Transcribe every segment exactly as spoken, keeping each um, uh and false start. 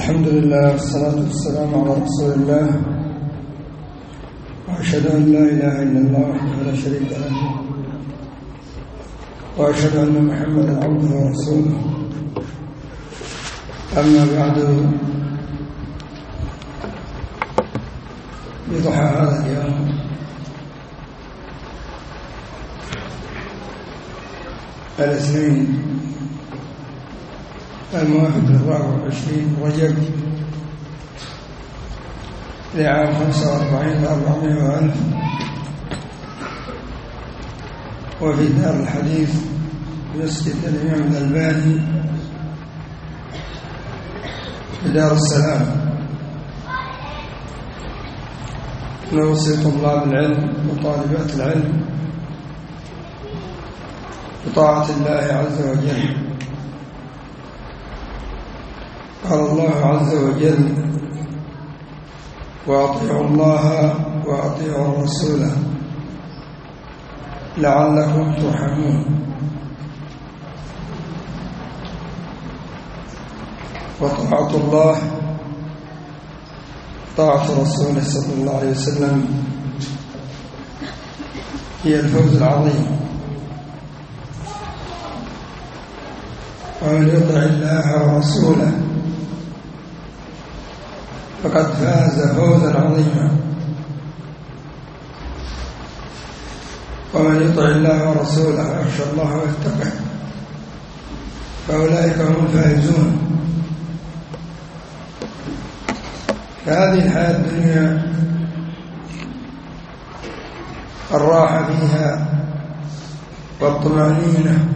الحمد لله والصلاة والسلام على رسول الله، وأشهد أن لا إله إلا الله وحده لا شريك له، وأشهد أن محمدا عبده ورسوله. أما بعد، بضحى هذا اليوم الاثنين الموافق للرابع والعشرين رجب لعام خمسة وأربعين لأربعمائة وألف، وفي دار الحديث مسجد الإمام الألباني في دار السلام. نوصي طلاب العلم وطالبات العلم بطاعة الله عز وجل. قال الله عز وجل: وأطيعوا الله وأطيعوا الرسول لعلكم ترحمون. وطاعة الله طاعة رسوله صلى الله عليه وسلم هي الفوز العظيم. ومن يطع الله ورسوله فقد فاز فوزا عظيما. ومن يطع الله ورسوله ويخشى الله ويتقه فأولئك هم الفائزون. فهذه الحياة الدنيا الراحة فيها والطمأنينة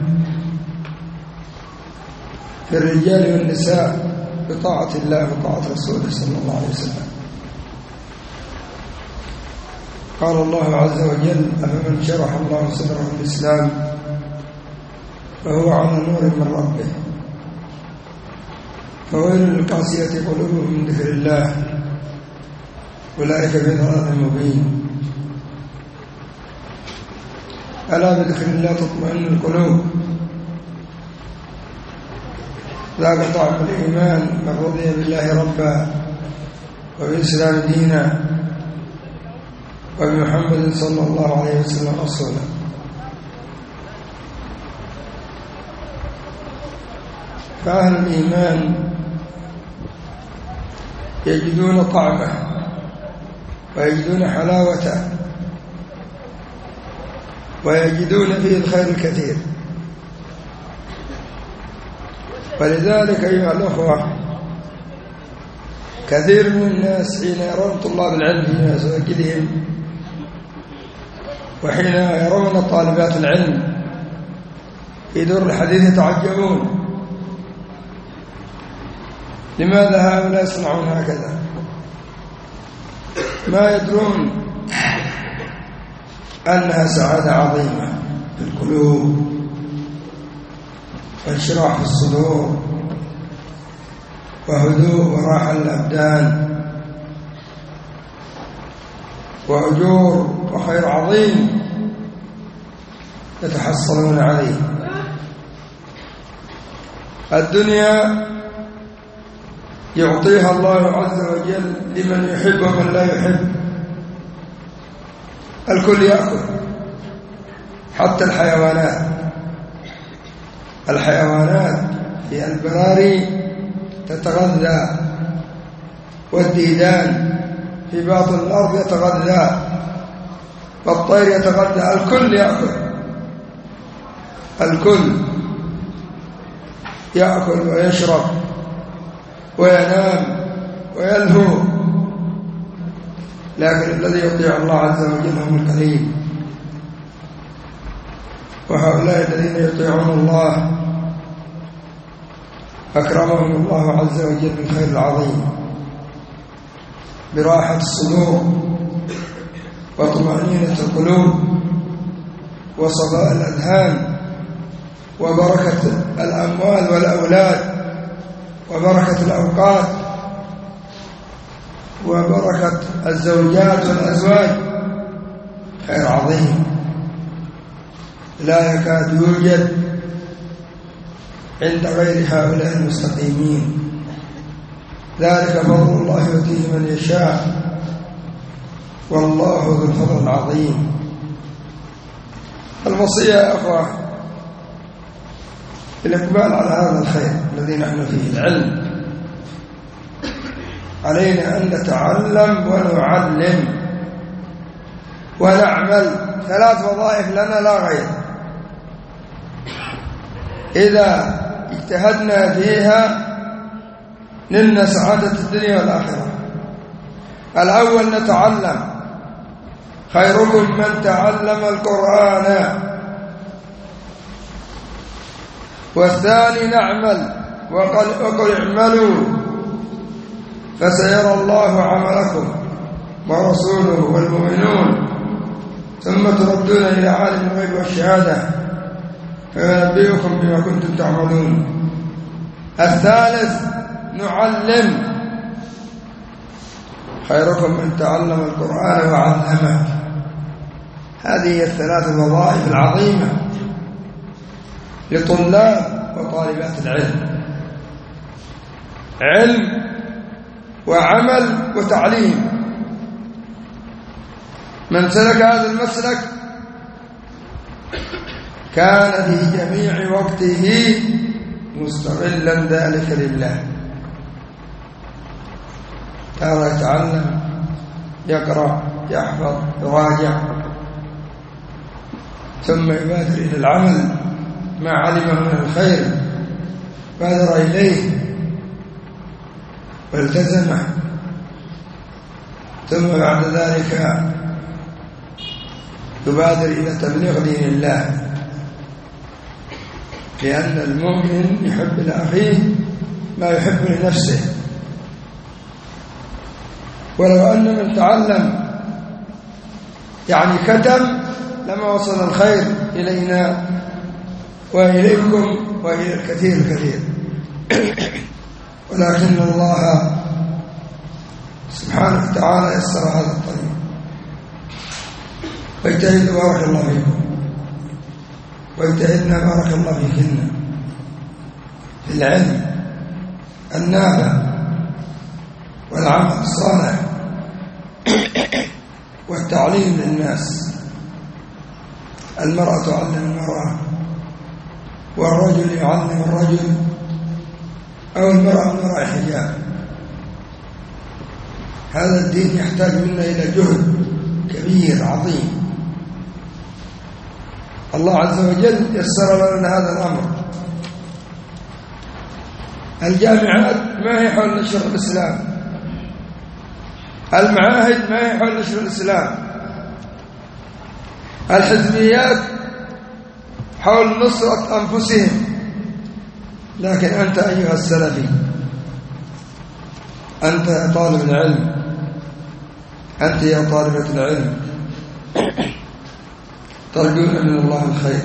في الرجال والنساء بطاعة الله وطاعة رسوله صلى الله عليه وسلم. قال الله عز وجل: أفمن شرح الله صدره للإسلام فهو على نور من ربه فويل للقاسية قلوبهم من ذكر الله أولئك في ضلال مبين. ألا بذكر الله تطمئن القلوب. ذاق طعم الإيمان من رضي بالله ربا وبالإسلام دينا وبمحمد صلى الله عليه وسلم رسولا. فأهل الإيمان يجدون طعمه ويجدون حلاوته ويجدون فيه الخير الكثير. ولذلك أيها الأخوة، كثير من الناس حين يرون طلاب العلم في مساجدهم وحين يرون طالبات العلم في دور الحديث يتعجبون: لماذا هؤلاء يصنعون هكذا؟ ما يدرون أنها سعادة عظيمة في القلوب وانشراح في الصدور وهدوء وراحة للأبدان وأجور وخير عظيم يتحصلون عليه. الدنيا يعطيها الله عز وجل لمن يحب ومن لا يحب. الكل يأكل، حتى الحيوانات. الحيوانات في البراري تتغذى، والديدان في باطن الأرض يتغذى، والطير يتغذى. الكل يأكل، الكل يأكل ويشرب وينام ويلهو. لكن الذي يطيع الله عز وجل هم القليل. وهؤلاء الذين يطيعون الله أكرمهم الله عز وجل بالخير العظيم، براحة الصدور وطمأنينة القلوب وصفاء الأذهان وبركة الأموال والأولاد وبركة الأوقات وبركة الزوجات والأزواج. خير عظيم لا يكاد يوجد عند غير هؤلاء المستقيمين. ذلك فضل الله يؤتيه من يشاء والله ذو الفضل العظيم. الوصية يا أخوة الإقبال على هذا الخير الذي نحن فيه، العلم. علينا أن نتعلم ونعلم ونعمل، ثلاث وظائف لنا لا غير. إذا اجتهدنا فيها نلنا سعادة الدنيا والآخرة. الأول نتعلم، خيركم من تعلم القرآن. والثاني نعمل، وقل اعملوا فسيرى الله عملكم ورسوله والمؤمنون ثم تردون إلى عالم الغيب والشهادة فينبئكم بما كنتم تعملون. الثالث نعلم، خيركم من تعلم القرآن وعلمه. هذه هي الثلاث الوظائف العظيمة لطلاب وطالبات العلم: علم وعمل وتعليم. من سلك هذا المسلك كان في جميع وقته مستغلا ذلك لله. ترى يتعلم، يقرأ، يحفظ، يراجع، ثم يبادر إلى العمل ما علمه من الخير، بادر إليه والتزمه، ثم بعد ذلك يبادر إلى تبليغ دين الله، لأن المؤمن يحب لأخيه ما يحب لنفسه. ولو أن من تعلم يعني كتم لما وصل الخير إلينا وإليكم وإلى الكثير الكثير. ولكن الله سبحانه وتعالى يسر هذا الطريق. واجتهدوا بارك الله فيكم، واجتهدنا بارك الله فيكن في العلم النافع والعمل الصالح والتعليم للناس. المرأة تعلم المرأة، والرجل يعلم الرجل، أو المرأة من وراء الحجاب. هذا الدين يحتاج منا إلى جهد كبير عظيم. الله عز وجل يسر لنا هذا الأمر. الجامعات ما هي حول نشر الإسلام، المعاهد ما هي حول نشر الإسلام، الحزبيات حول نصرة أنفسهم. لكن أنت أيها السلفي، أنت يا طالب العلم، أنت يا طالبة العلم، ترجون من الله الخير.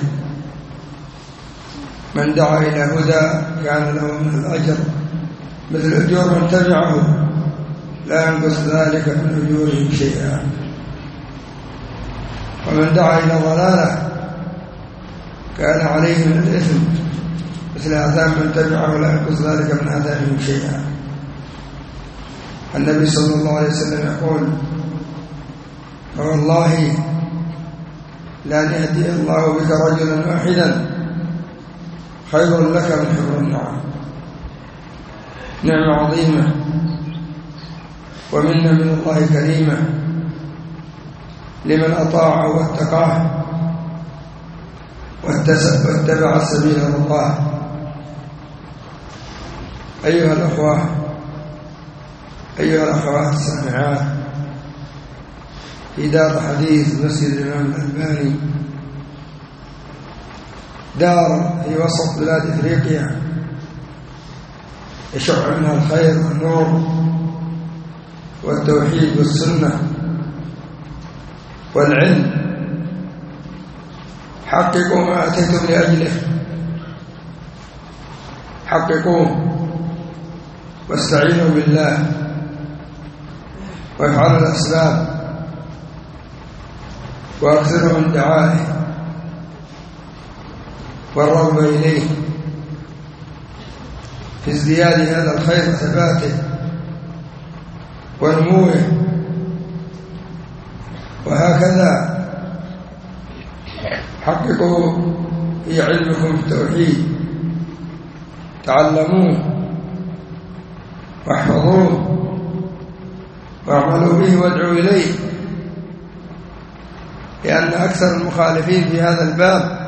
من دعا إلى هدى كان له من الأجر مثل أجور من تبعه لا ينقص ذلك من أجورهم شيئا. ومن دعا إلى ضلالة كان عليه من الإثم مثل آثام من تبعه لا ينقص ذلك من آثامهم شيئا. النبي صلى الله عليه وسلم يقول: فوالله لأن يهدي الله بك رجلا واحدا خير لك من حمر النعم. نعمة عظيمة ومنة من الله كريمة لمن أطاعه واتقاه واتبع سبيل الله. أيها الأخوة، أيها الأخوات السامعات، في دار حديث مسجد الإمام الألباني، دار في وسط بلاد إفريقيا يشع منها الخير والنور والتوحيد والسنة والعلم. حققوا ما أتيتم لأجله، حققوه واستعينوا بالله وافعلوا الأسباب وأكثروا من دعائه والرغبة إليه في ازدياد هذا الخير وثباته ونموه. وهكذا حققوا في علمكم التوحيد، تعلموه واحفظوه واعملوا به وادعوا إليه، لأن أكثر المخالفين في هذا الباب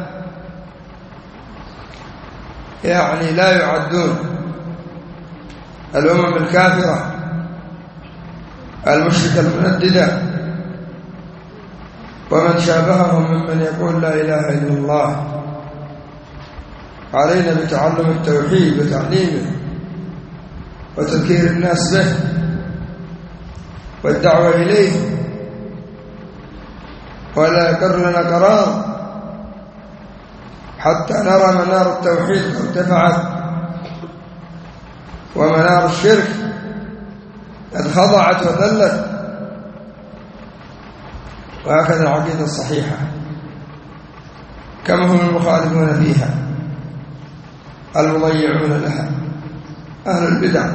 يعني لا يعدون الأمم الكافرة المشركة المنددة ومن شابههم ممن يقول لا إله إلا الله. علينا بتعلم التوحيد وتعليمه وتذكير الناس به والدعوة إليه، ولا يقر لنا قرار حتى نرى منار التوحيد قد ارتفعت ومنار الشرك قد خضعت وذلت. وهكذا العقيدة الصحيحة كما هم المخالفون فيها المضيعون لها أهل البدع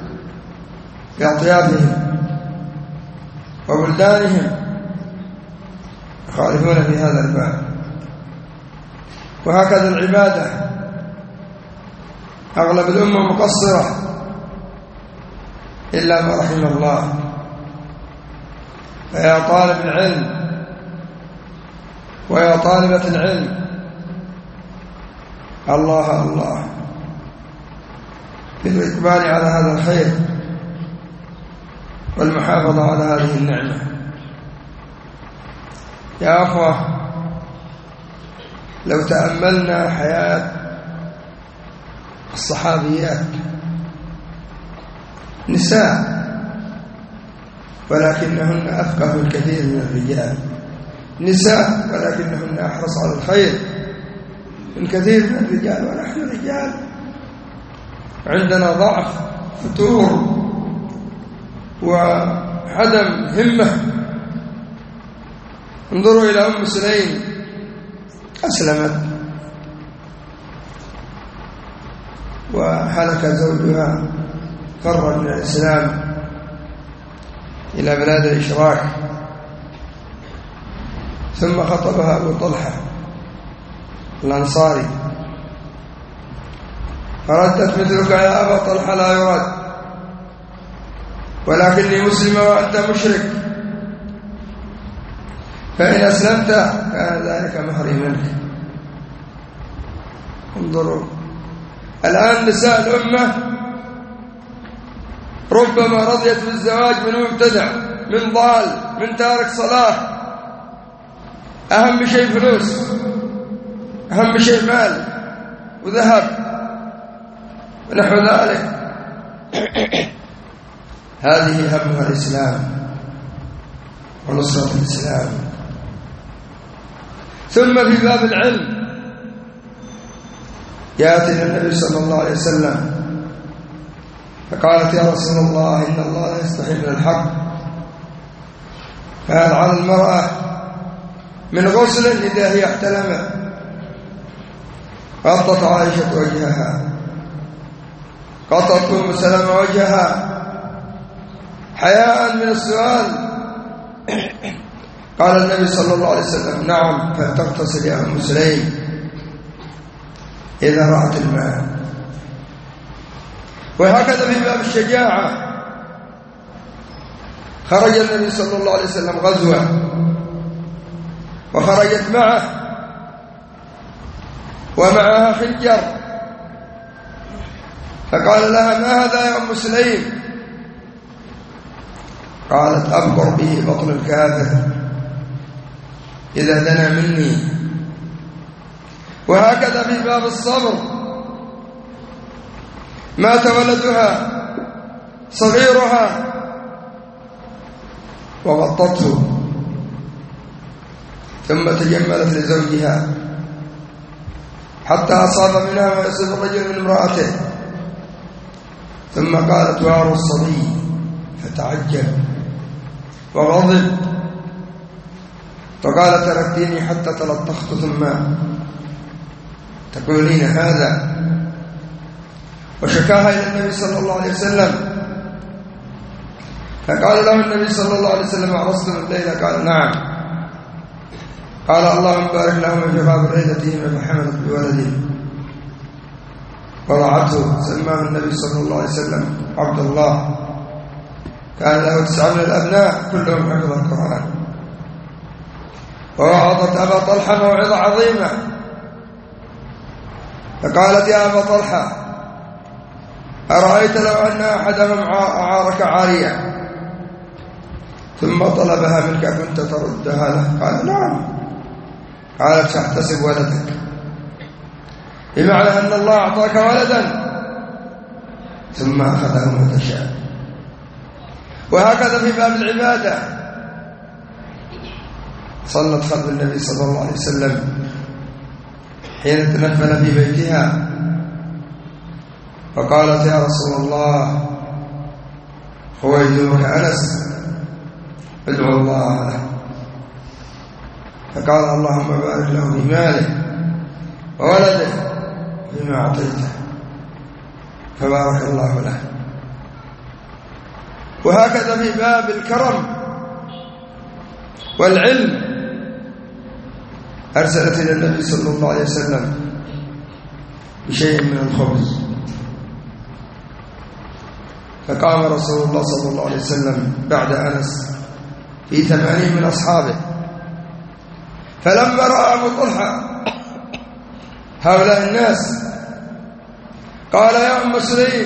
بأطيافهم وبلدانهم يخالفون في هذا الباب. وهكذا العبادة أغلب الأمة مقصرة إلا ما رحم الله. فيا طالب العلم ويا طالبة العلم، الله الله بالإقبال على هذا الخير والمحافظة على هذه النعمة. يا أخوة، لو تأملنا حياة الصحابيات نساء ولكنهن أفقه الكثير من الرجال، نساء ولكنهن أحرص على الخير من كثير من الرجال. ونحن رجال عندنا ضعف فتور وعدم همة. انظروا إلى أم سليم، أسلمت وهلك زوجها، فر من الإسلام إلى بلاد الإشراك، ثم خطبها أبو طلحة الأنصاري فردت مثلك يا أبا طلحة لا يرد، ولكني مسلمة وأنت مشرك، فإن أسلمت كان ذلك مهري منك. انظروا الآن نساء الأمة ربما رضيت بالزواج من مبتدع، من ضال، من تارك صلاة، أهم شيء فلوس، أهم شيء مال وذهب ونحو ذلك. هذه همها الإسلام ونصرة الإسلام. ثم في باب العلم يأتي النبي صلى الله عليه وسلم فقالت يا رسول الله إن الله لا يستحي من الحق، فهل على المرأة من غسل إذا هي احتلمت؟ غطت عائشة وجهها، غطت أم سلمة وجهها حياء من السؤال. قال النبي صلى الله عليه وسلم نعم، فلتغتسل يا أم سليم إذا رأت الماء. وهكذا في باب الشجاعة خرج النبي صلى الله عليه وسلم غزوة وخرجت معه ومعها خنجر، فقال لها ما هذا يا أم سليم؟ قالت أبقر به بطن الكافر إذا دنا مني. وهكذا في باب الصبر مات ولدها صغيرها وغطته، ثم تجملت لزوجها حتى أصاب منها ما يصيب الرجل من امرأته، ثم قالت وار الصبي، فتعجب وغضب فقال تركتيني حتى تلطخت ثم تقولين هذا. وشكاها إلى النبي صلى الله عليه وسلم فقال له النبي صلى الله عليه وسلم عرستم الليلة؟ قال نعم. قال اللهم بارك لهما في غابر ليلتهما فحملت بولدهم وضعته. سماه النبي صلى الله عليه وسلم عبد الله. كان له تسعة من الأبناء كلهم حفظوا القرآن. ووعظت أبا طلحة موعظة عظيمة فقالت يا أبا طلحة أرأيت لو أن أحدهم أعارك عارية ثم طلبها منك كنت تردها له؟ قال نعم. قالت فاحتسب ولدك، بمعنى أن الله أعطاك ولدا ثم أخذه متشاء. وهكذا في باب العبادة صلت خلف النبي صلى الله عليه وسلم حين تنفل في بيتها فقالت يا رسول الله خويلك أنس ادعو الله له. فقال اللهم بارك له في ماله وولده بما أعطيته فبارك الله له. وهكذا في باب الكرم والعلم أرسلت إلى النبي صلى الله عليه وسلم بشيء من الخبز فقام رسول الله صلى الله عليه وسلم بعد أنس في ثمانين من أصحابه. فلما رأى أبو طلحة هؤلاء الناس قال يا أم سليم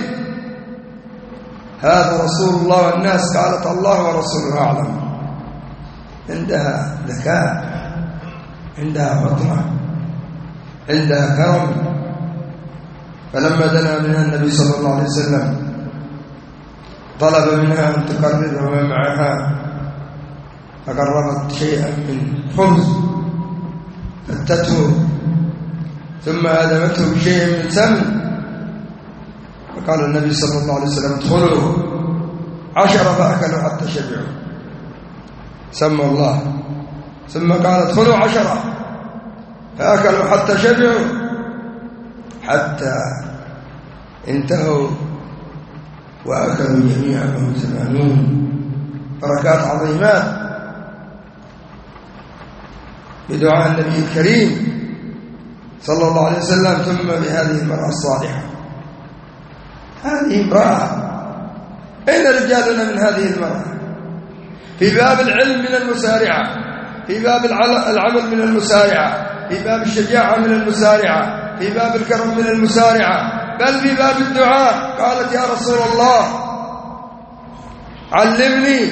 هذا رسول الله والناس. قالت الله ورسوله أعلم. عندها ذكاء، عندها فطنة، عندها كرم. فلما دنا منها النبي صلى الله عليه وسلم طلب منها أن تقرب وما معها فقربت شيئا من خبز فتته ثم آدمته بشيء من سمن. فقال النبي صلى الله عليه وسلم ادخلوا عشرة فأكلوا حتى شبعوا. سمى الله ثم قال ادخلوا عشرة فأكلوا حتى شبعوا حتى انتهوا وأكلوا جميعا وهم ثمانون. بركات عظيمات بدعاء النبي الكريم صلى الله عليه وسلم ثم بهذه المرأة الصالحة. هذه امرأة، أين رجالنا من هذه المرأة؟ في باب العلم من المسارعة، في باب العمل من المسارعة، في باب الشجاعة من المسارعة، في باب الكرم من المسارعة، بل في باب الدعاء. قالت يا رسول الله علمني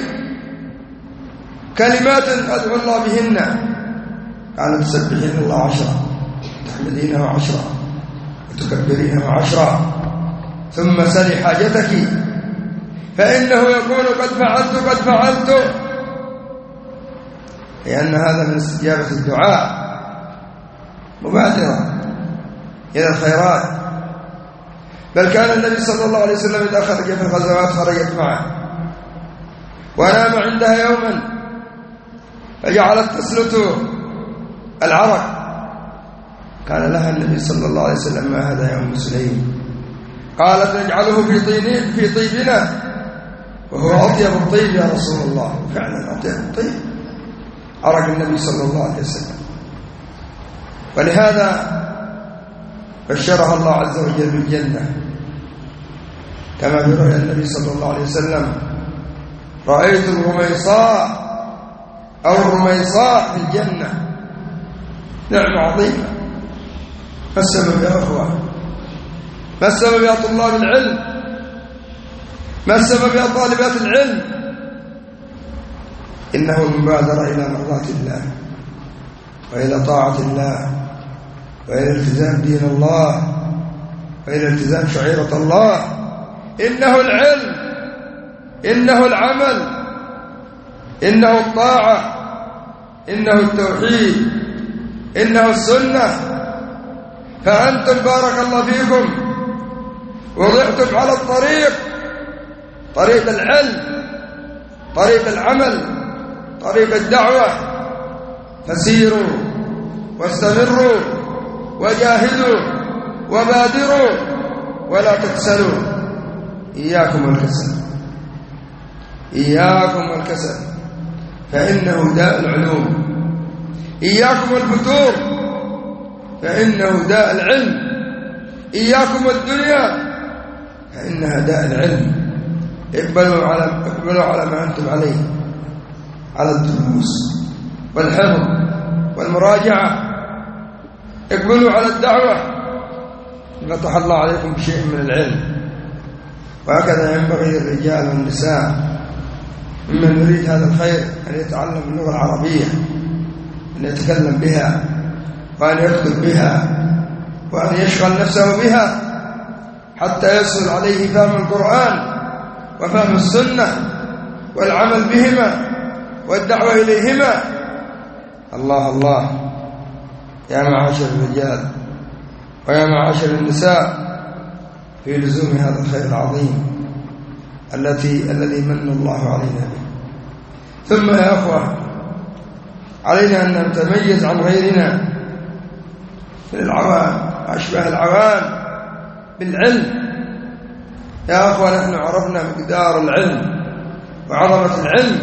كلمات أدعو الله بهن. قالت تسبحين الله عشرة تحمدينه عشرة وتكبرينه عشرة ثم سلي حاجتك فإنه يقول قد فعلت قد فعلت، لأن هذا من استجابة الدعاء. مبادرة إلى الخيرات. بل كان النبي صلى الله عليه وسلم إذا خرج في الغزوات خرجت معه ونام عندها يوما فجعلت تسلت العرق. قال لها النبي صلى الله عليه وسلم ما هذا يا أم سليم؟ قالت نجعله في طيب في طيبنا وهو أطيب الطيب يا رسول الله. فعلا أطيب الطيب عرق النبي صلى الله عليه وسلم. ولهذا بشرها الله عز وجل بالجنة كما في رؤيا النبي صلى الله عليه وسلم رأيت الرميصاء أو الرميصاء في الجنة. نعمة عظيمة. ما السبب يا أخوان؟ ما السبب يا طلاب العلم؟ ما السبب يا طالبات العلم؟ إنه المبادرة إلى مرضاة الله وإلى طاعة الله وإلى التزام دين الله وإلى التزام شعيرة الله. إنه العلم، إنه العمل، إنه الطاعة، إنه التوحيد، إنه السنة. فأنتم بارك الله فيكم وضعتم على الطريق، طريق العلم، طريق العمل، طريق الدعوة. فسيروا واستمروا وجاهدوا وبادروا ولا تكسلوا. إياكم والكسل. إياكم والكسل فإنه داء العلوم، إياكم والفتور فإنه داء العلم، إياكم والدنيا فإنها داء العلم. اقبلوا على اقبلوا على ما أنتم عليه، على الدروس والحفظ والمراجعة، اقبلوا على الدعوة، فتح الله عليكم بشيء من العلم. وهكذا ينبغي الرجال والنساء ممن يريد هذا الخير أن يتعلم اللغة العربية، أن يتكلم بها وأن يكتب بها وأن يشغل نفسه بها حتى يسهل عليه فهم القرآن وفهم السنة والعمل بهما والدعوة إليهما. الله الله يا معاشر الرجال ويا معاشر النساء في لزوم هذا الخير العظيم التي الذي من الله علينا به. ثم يا أخوة علينا أن نتميز عن غيرنا من العوام أشبه العوام بالعلم. يا أخوة نحن عرفنا مقدار العلم وعظمة العلم،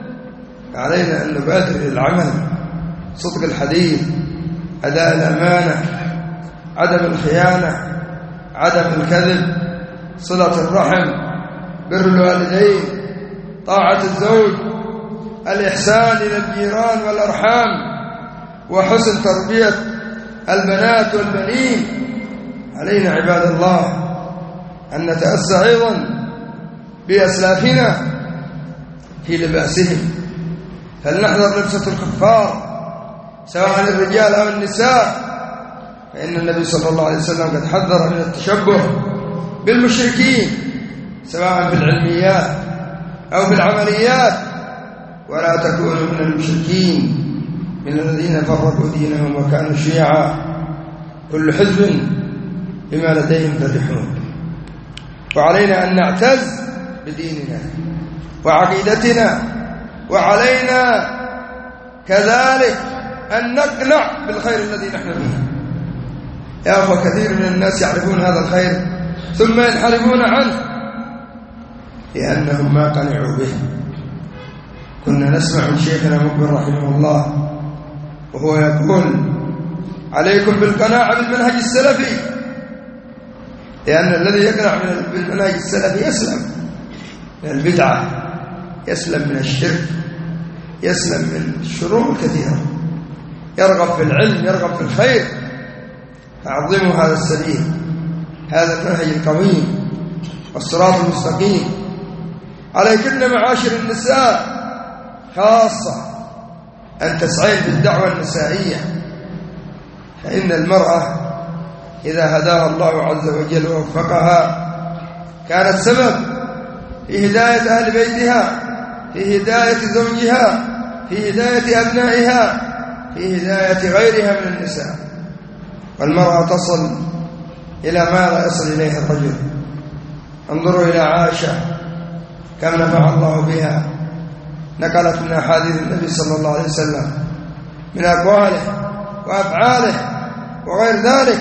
علينا أن نبادر إلى العمل، صدق الحديث، أداء الأمانة، عدم الخيانة، عدم الكذب، صلة الرحم، بر الوالدين، طاعة الزوج، الإحسان إلى الجيران والأرحام، وحسن تربية البنات والبنين. علينا عباد الله أن نتأسى أيضا بأسلافنا في لباسهم، فلنحذر لبسة الكفار سواء الرجال أو النساء، فإن النبي صلى الله عليه وسلم قد حذر من التشبه بالمشركين سواء في العلميات أو في العمليات، ولا تكونوا من المشركين من الذين فرقوا دينهم وكانوا شيعا كل حزب بما لديهم فرحون. وعلينا أن نعتز بديننا وعقيدتنا، وعلينا كذلك أن نقنع بالخير الذي نحن فيه. يا أخوة كثير من الناس يعرفون هذا الخير ثم ينحرفون عنه لأنهم ما قنعوا به. كنا نسمع من شيخنا مقبل رحمه الله وهو يقول عليكم بالقناعة بالمنهج السلفي، لأن الذي يقنع بالمنهج السلفي يسلم من البدعة، يسلم من الشرك، يسلم من الشرور الكثيرة، يرغب في العلم، يرغب في الخير. فعظموا هذا السبيل، هذا المنهج القويم والصراط المستقيم. عليكن معاشر النساء خاصة أن تسعين بالدعوة النسائية، فإن المرأة إذا هداها الله عز وجل ووفقها كانت سبب في هداية أهل بيتها، في هداية زوجها، في هداية أبنائها، في هداية غيرها من النساء. والمرأة تصل إلى ما لا يصل إليه الرجل. انظروا إلى عائشة كم نفع الله بها، نقلت من أحاديث النبي صلى الله عليه وسلم من أقواله وأفعاله وغير ذلك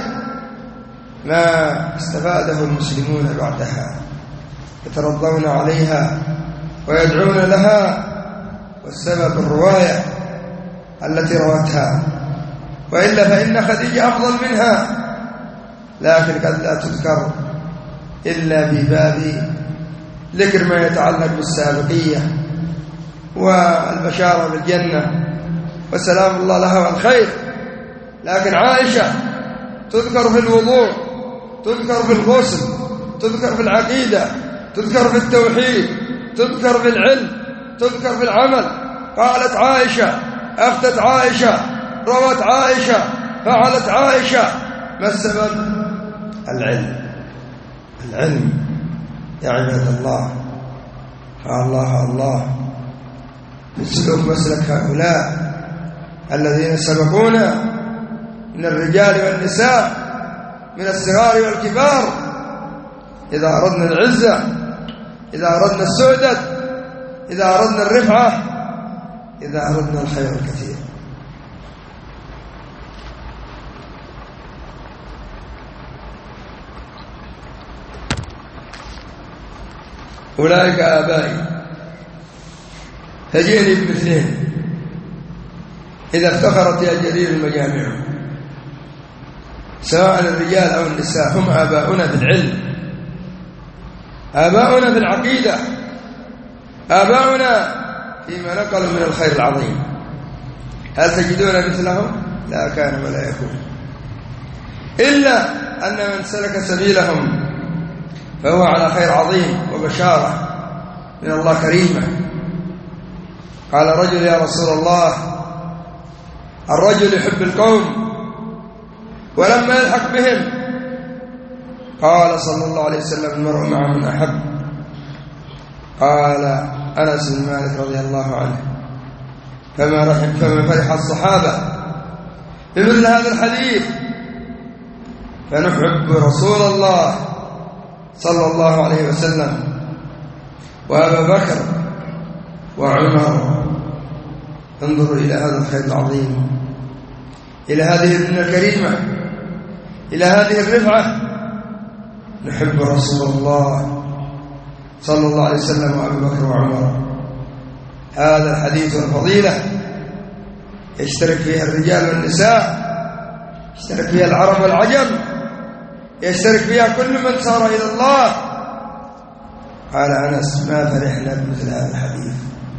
ما استفاده المسلمون بعدها، يترضون عليها ويدعون لها، والسبب الرواية التي روتها، وإلا فإن خديجة أفضل منها، لكن قد لا تذكر إلا بباب ذكر ما يتعلق بالسابقية والبشارة بالجنة وسلام الله لها والخير. لكن عائشة تذكر في الوضوء، تذكر في الغسل، تذكر في العقيدة، تذكر في التوحيد، تذكر في العلم، تذكر في العمل. قالت عائشة، أفتت عائشة، روت عائشة، فعلت عائشة. ما السبب؟ العلم. العلم يا عباد الله، فالله الله نسلك مسلك هؤلاء الذين سبقونا من الرجال والنساء، من الصغار والكبار. إذا أردنا العزة، إذا أردنا السعدة، إذا أردنا الرفعة، إذا أردنا الخير الكثير. أولئك آبائي فجئني بمثلهم إذا افتخرت يا جرير المجامع، سواء الرجال أو النساء هم آباؤنا في العلم، آباؤنا في العقيدة، آباؤنا فيما نقلوا من الخير العظيم. هل تجدون مثلهم؟ لا كان ولا يكون، إلا أن من سلك سبيلهم فهو على خير عظيم وبشارة من الله كريمة. قال رجل يا رسول الله الرجل يحب القوم ولما يلحق بهم، قال صلى الله عليه وسلم المرء مع من أحب. قال أنس بن مالك رضي الله عنه فما رحم فما فرح الصحابة بمثل هذا الحديث، فنحب رسول الله صلى الله عليه وسلم وأبا بكر وعمر. انظروا إلى هذا الخير العظيم، إلى هذه الدنيا الكريمة، إلى هذه الرفعة. نحب رسول الله صلى الله عليه وسلم وأبي بكر وعمر. هذا الحديث والفضيلة يشترك فيها الرجال والنساء، يشترك فيها العرب والعجم، يشترك فيها كل من سار إلى الله. قال أنس ما فرحنا بمثل هذا الحديث،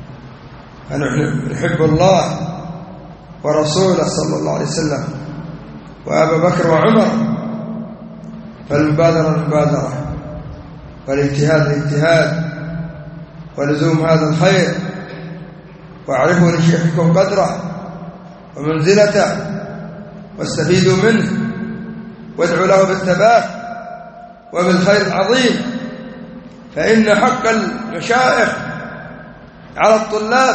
فنحن نحب الله ورسوله صلى الله عليه وسلم وأبا بكر وعمر. فالمبادرة المبادرة والاجتهاد الاجتهاد ولزوم هذا الخير. واعرفوا لشيخكم قدره ومنزلته واستفيدوا منه وادعوا له بالثبات وبالخير العظيم، فإن حق المشايخ على الطلاب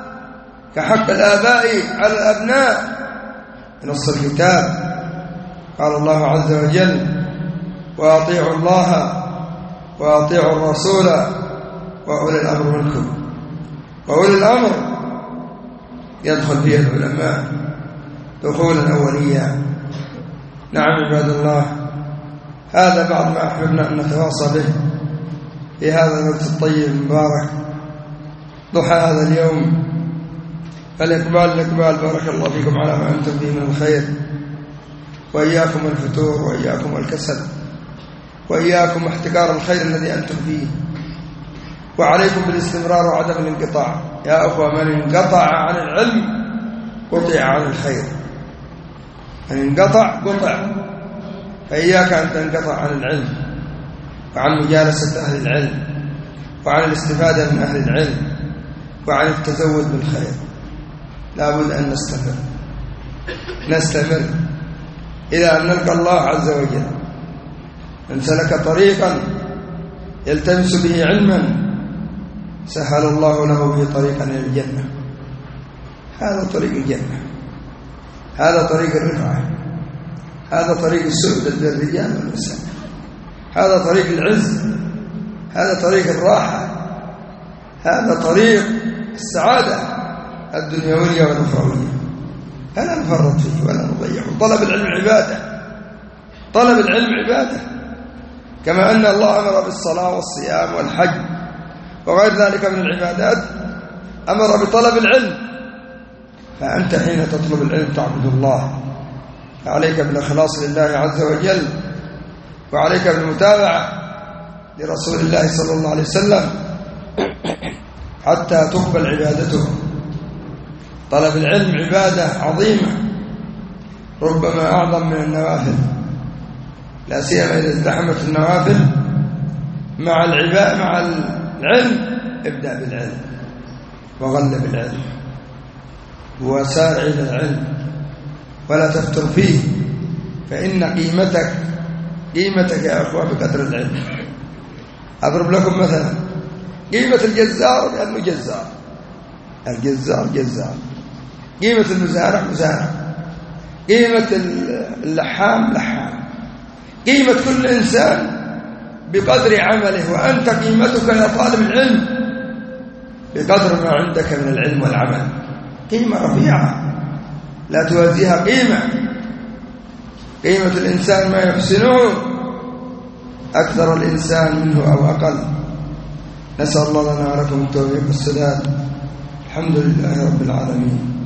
كحق الآباء على الأبناء. نص الكتاب قال الله عز وجل وأطيعوا الله وأطيعوا الرسول وأولي الأمر منكم. وأولي الأمر يدخل فيه العلماء دخولا أوليا. نعم عباد الله، هذا بعض ما أحببنا أن نتواصى به في هذا الوقت الطيب المبارك ضحى هذا اليوم. فالإقبال الإقبال بارك الله فيكم على ما أنتم فيه من الخير، وإياكم الفتور وإياكم الكسل وإياكم احتكار الخير الذي أنتم فيه، وعليكم بالاستمرار وعدم الانقطاع. يا أخوة من انقطع عن العلم قطع عن الخير، من انقطع قطع. فإياك أن تنقطع عن العلم وعن مجالسة أهل العلم وعن الاستفادة من أهل العلم وعن التزود بالخير. لا بد أن نستمر نستمر إلى أن نلقى الله عز وجل. من سلك طريقا يلتمس به علما سهل الله له به طريقا إلى الجنة. هذا طريق الجنة، هذا طريق الرفعة، هذا طريق السعادة للرجال والنساء، هذا طريق العز، هذا طريق الراحة، هذا طريق السعادة الدنيوية والأخروية. فلا نفرط فيه ولا نضيعه. طلب العلم عبادة، طلب العلم عبادة، كما أن الله أمر بالصلاة والصيام والحج وغير ذلك من العبادات أمر بطلب العلم. فأنت حين تطلب العلم تعبد الله، فعليك بالإخلاص لله عز وجل، وعليك بالمتابعة لرسول الله صلى الله عليه وسلم حتى تقبل عبادته. طلب العلم عبادة عظيمة، ربما أعظم من النوافل، لا سيما إذا ازدحمت النوافل مع العباء مع العلم. ابدأ بالعلم وغل بالعلم وسارع إلى العلم ولا تفتر فيه، فإن قيمتك قيمتك يا أخوة بقدر العلم. أضرب لكم مثلا قيمة الجزار لأنه جزار، الجزار جزار. قيمة المزارع مزارع، قيمة اللحام لحام. قيمة كل إنسان بقدر عمله، وأنت قيمتك يا طالب العلم بقدر ما عندك من العلم والعمل. قيمة رفيعة لا توازيها قيمة. قيمة الإنسان ما يحسنه أكثر الإنسان منه أو أقل. نسأل الله لنا ولكم التوفيق والسداد، الحمد لله رب العالمين.